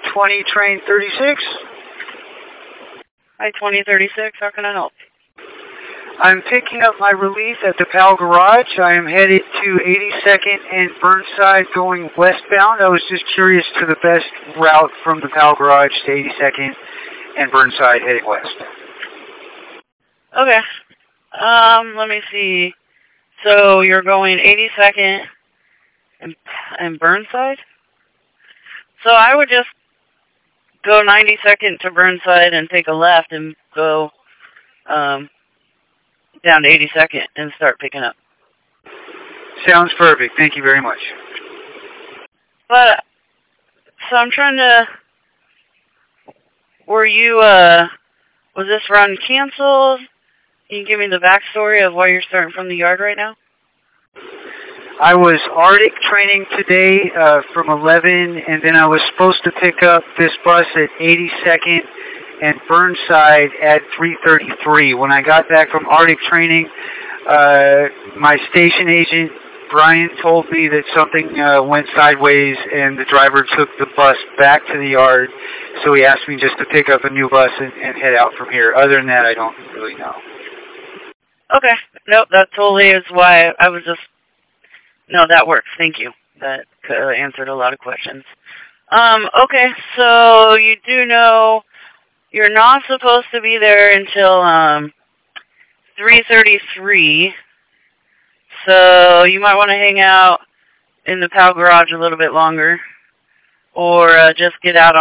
I-20 train 36. I-20 36, how can I help? I'm picking up my relief at the PAL Garage. I am headed to 82nd and Burnside going westbound. I was just curious to the best route from the PAL Garage to 82nd and Burnside heading west. Okay. Let me see. So you're going 82nd and Burnside? So I would just go 92nd to Burnside and take a left and go down to 82nd and start picking up. Sounds perfect. Thank you very much. But, so I'm trying to, were you, was this run canceled? Can you give me the backstory of why you're starting from the yard right now? I was Arctic training today from 11, and then I was supposed to pick up this bus at 82nd and Burnside at 3:33. When I got back from Arctic training, my station agent, Brian, told me that something went sideways and the driver took the bus back to the yard, so he asked me just to pick up a new bus and head out from here. Other than that, I don't really know. Okay. Nope, that totally is why I was just... No, that works. Thank you. That answered a lot of questions. Okay, so you do know you're not supposed to be there until 3:33. So you might want to hang out in the PAL Garage a little bit longer, or just get out on